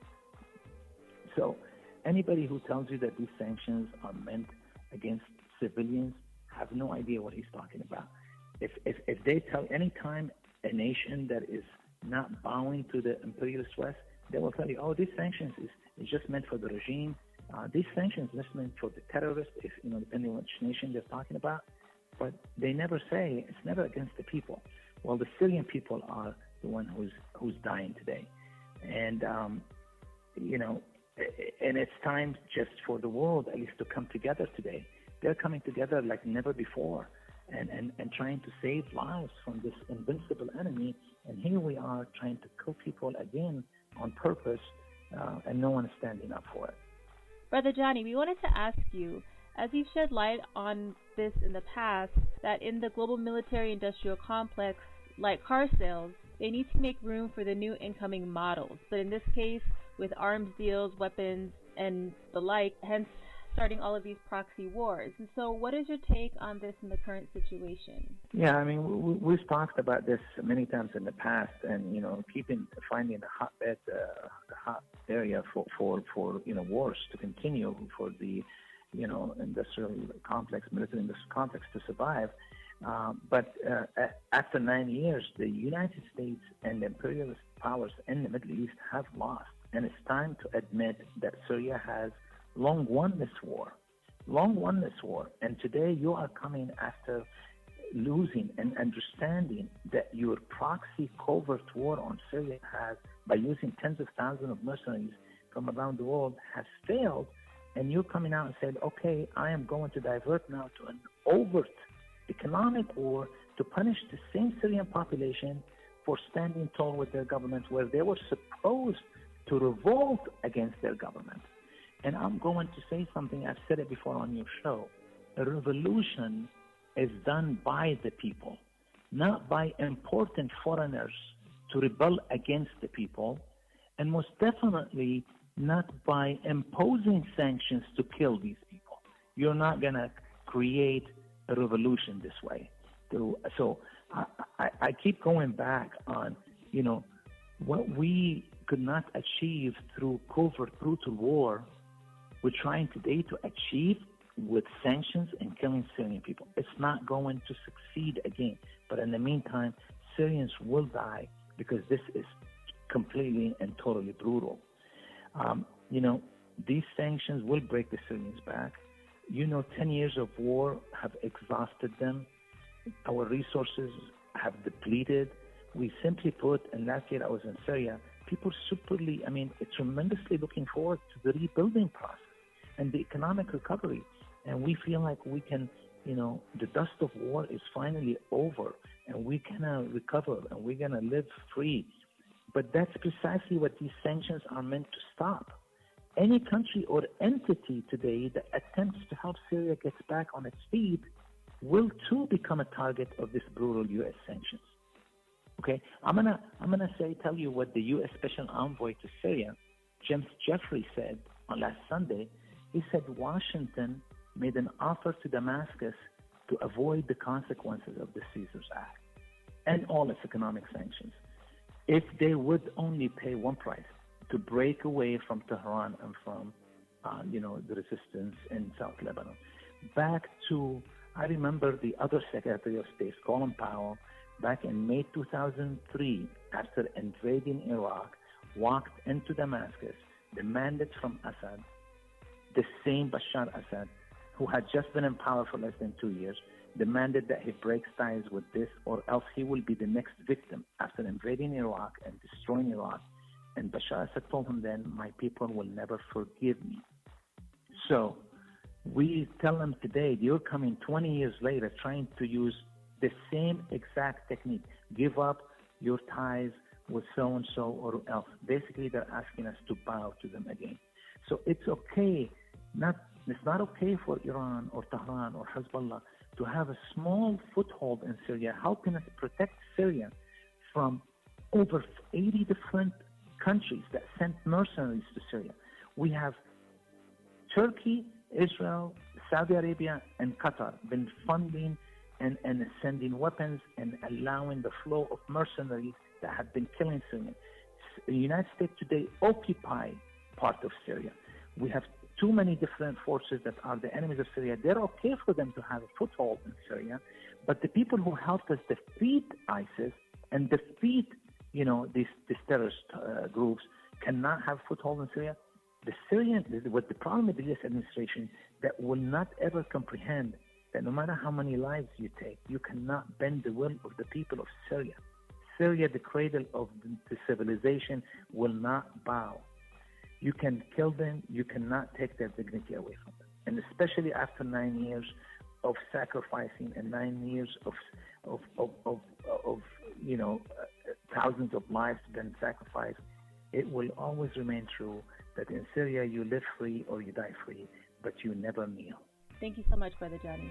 So anybody who tells you that these sanctions are meant against civilians have no idea what he's talking about. If if, if they tell any time a nation that is not bowing to the imperialist West, they will tell you, oh, these sanctions is, is just meant for the regime. Uh, these sanctions are just meant for the terrorists, if you know, depending on which nation they're talking about. But they never say it's never against the people. Well, the Syrian people are the one who's who's dying today, and um, you know, and it's time just for the world at least to come together today. They're coming together like never before, and and and trying to save lives from this invincible enemy. And here we are trying to kill people again on purpose, uh, and no one is standing up for it. Brother Johnny, we wanted to ask you, as you've shed light on this in the past, that in the global military-industrial complex, like car sales, they need to make room for the new incoming models. But in this case, with arms deals, weapons, and the like, hence starting all of these proxy wars. And so what is your take on this in the current situation? Yeah, I mean, we, we've talked about this many times in the past, and, you know, keeping, finding a hotbed, uh, a hot area for, for, for, you know, wars to continue, for the, you know, industrial complex, military industrial complex to survive. Um, but uh, after nine years, the United States and the imperialist powers in the Middle East have lost. And it's time to admit that Syria has long won this war, long won this war. And today you are coming after losing and understanding that your proxy covert war on Syria has, by using tens of thousands of mercenaries from around the world, has failed. And you're coming out and saying, okay, I am going to divert now to an overt economic war to punish the same Syrian population for standing tall with their government, where they were supposed to revolt against their government. And I'm going to say something, I've said it before on your show. A revolution is done by the people, not by important foreigners to rebel against the people, and most definitely not by imposing sanctions to kill these people. You're not going to create a revolution this way. So I, I, I keep going back on, you know, what we could not achieve through covert, brutal war, we're trying today to achieve with sanctions and killing Syrian people. It's not going to succeed again. But in the meantime, Syrians will die because this is completely and totally brutal. Um, you know, these sanctions will break the Syrians back. You know, ten years of war have exhausted them. Our resources have depleted. We simply put, and last year I was in Syria, people superly, I mean, tremendously looking forward to the rebuilding process and the economic recovery. And we feel like we can, you know, the dust of war is finally over and we can uh, recover and we're going to live free. But that's precisely what these sanctions are meant to stop. Any country or entity today that attempts to help Syria get back on its feet will too become a target of this brutal U S sanctions. Okay, I'm gonna I'm gonna say tell you what the U S Special Envoy to Syria, James Jeffrey, said on last Sunday. He said Washington made an offer to Damascus to avoid the consequences of the Caesars Act and all its economic sanctions if they would only pay one price, to break away from Tehran and from, uh, you know, the resistance in South Lebanon. Back to, I remember the other Secretary of State, Colin Powell, back in May two thousand three, after invading Iraq, walked into Damascus, demanded from Assad, the same Bashar Assad, who had just been in power for less than two years, demanded that he breaks ties with this or else he will be the next victim after invading Iraq and destroying Iraq. And Bashar Assad told him then, my people will never forgive me. So we tell them today, you're coming twenty years later trying to use the same exact technique. Give up your ties with so-and-so or else. Basically, they're asking us to bow to them again. So it's okay, not it's not okay for Iran or Tehran or Hezbollah to have a small foothold in Syria, helping us protect Syria from over eighty different countries that sent mercenaries to Syria. We have Turkey, Israel, Saudi Arabia, and Qatar been funding and, and sending weapons and allowing the flow of mercenaries that have been killing Syrians. The United States today occupy part of Syria. We have too many different forces that are the enemies of Syria. They're okay for them to have a foothold in Syria, but the people who helped us defeat ISIS and defeat, you know, these, these terrorist uh, groups cannot have foothold in Syria. The Syrian, what the problem with the U S administration that will not ever comprehend that no matter how many lives you take, you cannot bend the will of the people of Syria. Syria, the cradle of the civilization, will not bow. You can kill them, you cannot take their dignity away from them. And especially after nine years of sacrificing and nine years of, of, of, of, of you know, uh, thousands of lives been sacrificed, it will always remain true that in Syria you live free or you die free, but you never kneel. Thank you so much, Brother Johnny.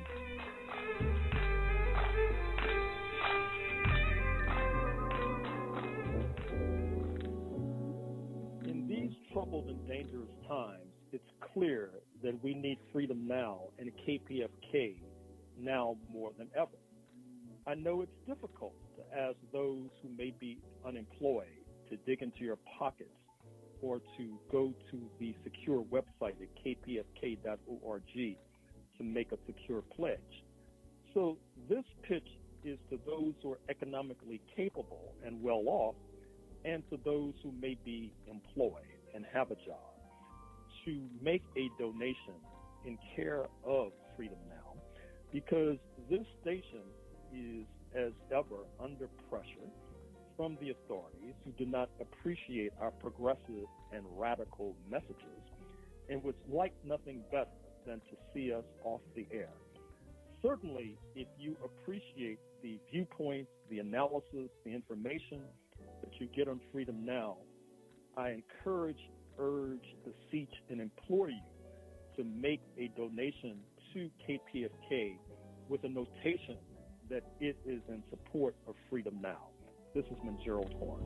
In these troubled and dangerous times, it's clear that we need freedom now and K P F K now more than ever. I know it's difficult to ask those who may be unemployed to dig into your pockets or to go to the secure website at k p f k dot org to make a secure pledge. So this pitch is to those who are economically capable and well off, and to those who may be employed and have a job, to make a donation in care of Freedom Now, because this station is, as ever, under pressure from the authorities who do not appreciate our progressive and radical messages, and would like nothing better than to see us off the air. Certainly, if you appreciate the viewpoints, the analysis, the information that you get on Freedom Now, I encourage, urge, beseech, and implore you to make a donation to K P F K with a notation that it is in support of Freedom Now. This is Gerald Horn.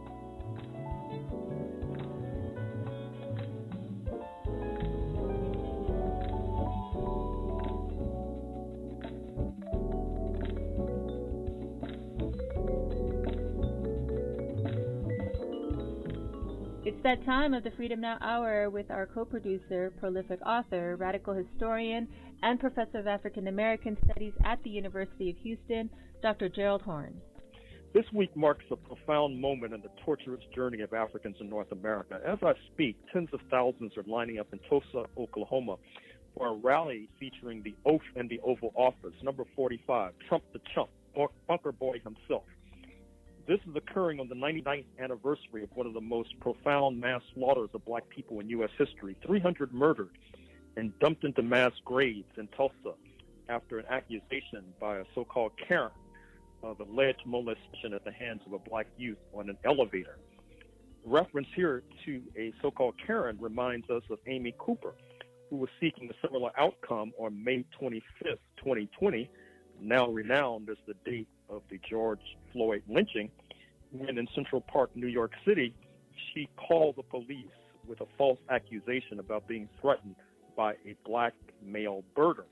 It's that time of the Freedom Now Hour with our co-producer, prolific author, radical historian, and professor of African American Studies at the University of Houston, Doctor Gerald Horn. This week marks a profound moment in the torturous journey of Africans in North America. As I speak, tens of thousands are lining up in Tulsa, Oklahoma, for a rally featuring the Oath and the Oval Office, number forty-five, Trump the Chump, Bunker Boy himself. This is occurring on the ninety-ninth anniversary of one of the most profound mass slaughters of black people in U S history, three hundred murdered and dumped into mass graves in Tulsa after an accusation by a so-called Karen of alleged molestation at the hands of a black youth on an elevator. Reference here to a so-called Karen reminds us of Amy Cooper, who was seeking a similar outcome on May twenty-fifth, twenty twenty, now renowned as the date of the George Floyd lynching, when in Central Park, New York City, she called the police with a false accusation about being threatened by a black male birder.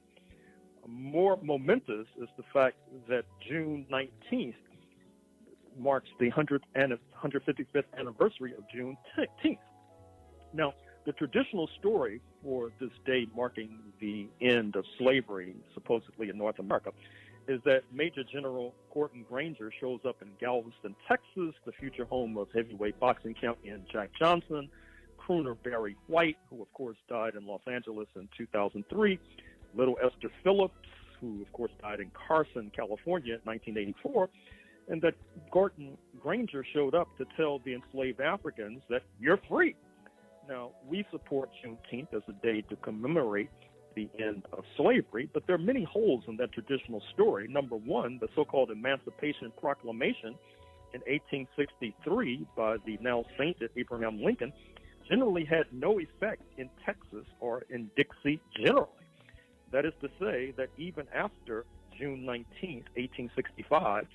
More momentous is the fact that June nineteenth marks the one hundred fifty-fifth anniversary of Juneteenth. Now, the traditional story for this day marking the end of slavery, supposedly in North America, is that Major General Gordon Granger shows up in Galveston, Texas, the future home of heavyweight boxing champion Jack Johnson, crooner Barry White, who of course died in Los Angeles in two thousand three, Little Esther Phillips, who of course died in Carson, California in nineteen eighty-four, and that Gordon Granger showed up to tell the enslaved Africans that you're free. Now, we support Juneteenth as a day to commemorate the end of slavery, but there are many holes in that traditional story. Number one, the so-called Emancipation Proclamation in eighteen sixty-three by the now sainted Abraham Lincoln generally had no effect in Texas or in Dixie generally. That is to say that even after June nineteenth, eighteen sixty-five,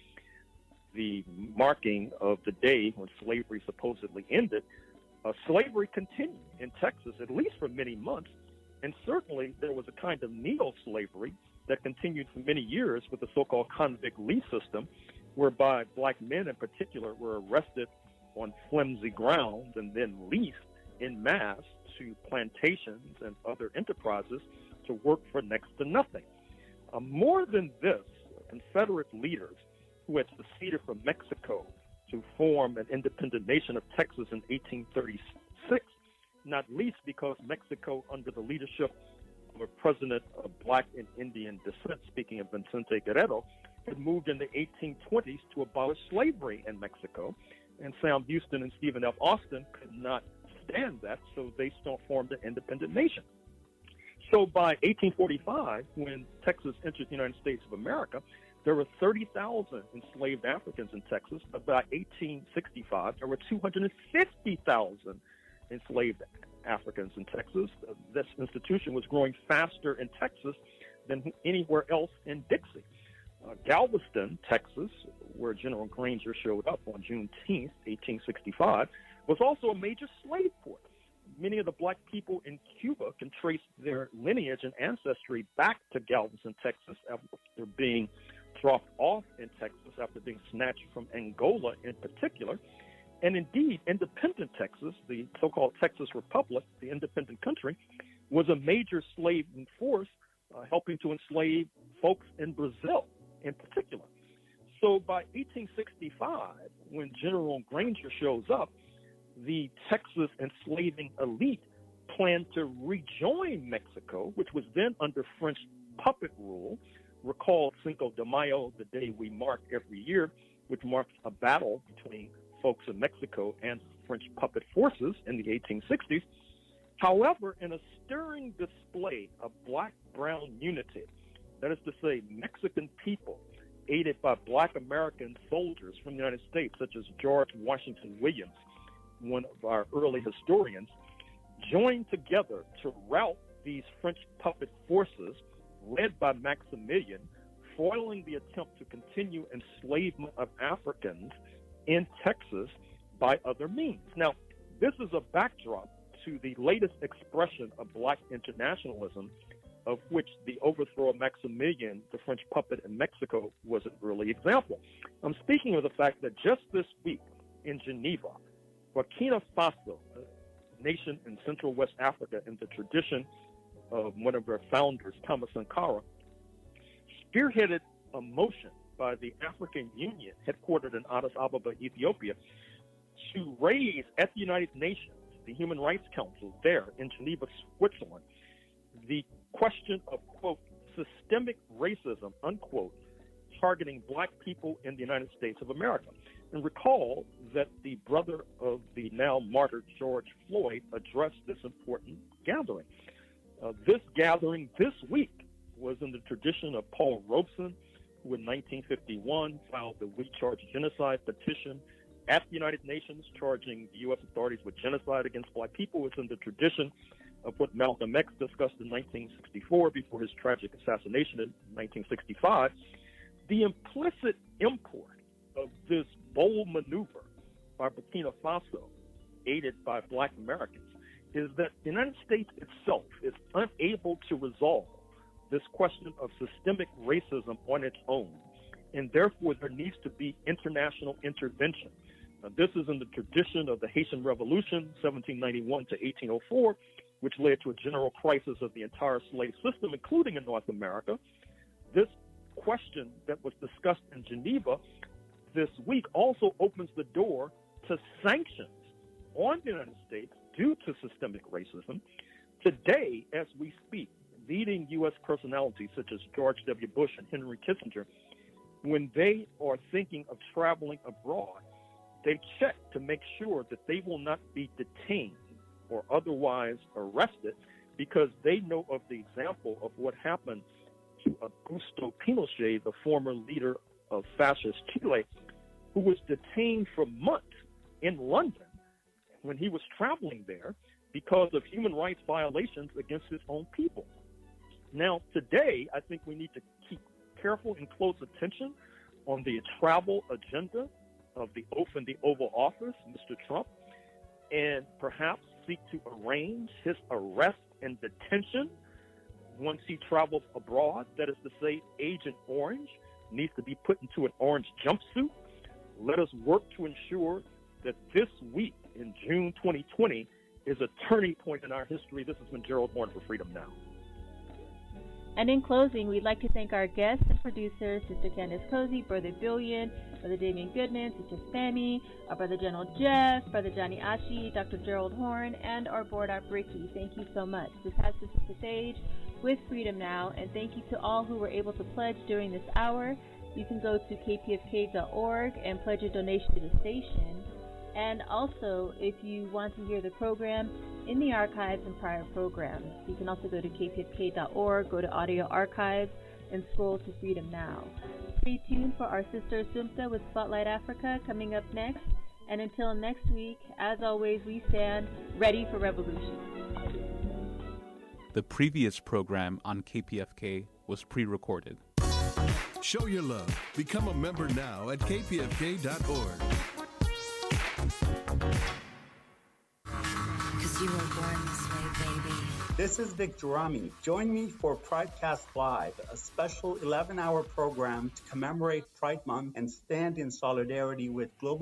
the marking of the day when slavery supposedly ended, uh, slavery continued in Texas, at least for many months. And certainly there was a kind of neo-slavery that continued for many years with the so-called convict lease system, whereby black men in particular were arrested on flimsy grounds and then leased en masse to plantations and other enterprises to work for next to nothing. Uh, more than this, Confederate leaders who had seceded from Mexico to form an independent nation of Texas in eighteen thirty-six, not least because Mexico, under the leadership of a president of black and Indian descent, speaking of Vicente Guerrero, had moved in the eighteen twenties to abolish slavery in Mexico. And Sam Houston and Stephen F. Austin could not stand that, so they still formed an independent nation. So by eighteen forty-five, when Texas entered the United States of America, there were thirty thousand enslaved Africans in Texas. But by eighteen sixty-five, there were two hundred fifty thousand enslaved Africans in Texas. Uh, this institution was growing faster in Texas than anywhere else in Dixie. Uh, Galveston, Texas, where General Granger showed up on Juneteenth, eighteen sixty-five, was also a major slave port. Many of the black people in Cuba can trace their lineage and ancestry back to Galveston, Texas, after being dropped off in Texas, after being snatched from Angola in particular. And indeed, independent Texas, the so-called Texas Republic, the independent country, was a major slaving force, uh, helping to enslave folks in Brazil in particular. So by eighteen sixty-five, when General Granger shows up, the Texas enslaving elite planned to rejoin Mexico, which was then under French puppet rule. Recall Cinco de Mayo, the day we mark every year, which marks a battle between folks in Mexico and French puppet forces in the eighteen sixties. However, in a stirring display of black-brown unity, that is to say, Mexican people, aided by black American soldiers from the United States, such as George Washington Williams, one of our early historians, joined together to rout these French puppet forces led by Maximilian, foiling the attempt to continue enslavement of Africans in Texas by other means. Now, this is a backdrop to the latest expression of black internationalism, of which the overthrow of Maximilian, the French puppet in Mexico, was an early example. I'm speaking of the fact that just this week in Geneva, Burkina Faso, a nation in Central West Africa in the tradition of one of their founders, Thomas Sankara, spearheaded a motion by the African Union, headquartered in Addis Ababa, Ethiopia, to raise at the United Nations, the Human Rights Council there in Geneva, Switzerland, the question of, quote, systemic racism, unquote, targeting black people in the United States of America. And recall that the brother of the now martyred George Floyd addressed this important gathering. Uh, this gathering this week was in the tradition of Paul Robeson, who in nineteen fifty-one filed the We Charge Genocide petition at the United Nations, charging the U S authorities with genocide against black people. It's in the tradition of what Malcolm X discussed in nineteen sixty-four before his tragic assassination in nineteen sixty-five. The implicit import of this bold maneuver by Burkina Faso, aided by black Americans, is that the United States itself is unable to resolve this question of systemic racism on its own, and therefore there needs to be international intervention. Now, this is in the tradition of the Haitian Revolution, seventeen ninety-one to eighteen oh four, which led to a general crisis of the entire slave system, including in North America. This question that was discussed in Geneva this week also opens the door to sanctions on the United States due to systemic racism. Today, as we speak, leading U S personalities such as George W. Bush and Henry Kissinger, when they are thinking of traveling abroad, they check to make sure that they will not be detained or otherwise arrested, because they know of the example of what happened to Augusto Pinochet, the former leader of fascist Chile, who was detained for months in London when he was traveling there because of human rights violations against his own people. Now, today, I think we need to keep careful and close attention on the travel agenda of the oath in the Oval Office, Mister Trump, and perhaps seek to arrange his arrest and detention once he travels abroad. That is to say, Agent Orange needs to be put into an orange jumpsuit. Let us work to ensure that this week in June twenty twenty is a turning point in our history. This has been Gerald Horne for Freedom Now. And in closing, we'd like to thank our guests and producers, Sister Candace Cozy, Brother Billion, Brother Damian Goodman, Sister Sammy, our Brother General Jeff, Brother Johnny Ashi, Doctor Gerald Horne, and our board op Ricky. Thank you so much. This has to Sister Sage with Freedom Now, and thank you to all who were able to pledge during this hour. You can go to k p f k dot org and pledge a donation to the station. And also, if you want to hear the program in the archives and prior programs, you can also go to k p f k dot org, go to Audio Archives, and scroll to Freedom Now. Stay tuned for our sister Sumta with Spotlight Africa coming up next. And until next week, as always, we stand ready for revolution. The previous program on K P F K was pre-recorded. Show your love. Become a member now at k p f k dot org. Cause you were born this way, baby. This is Vic Durrami. Join me for Pridecast Live, a special eleven-hour program to commemorate Pride Month and stand in solidarity with global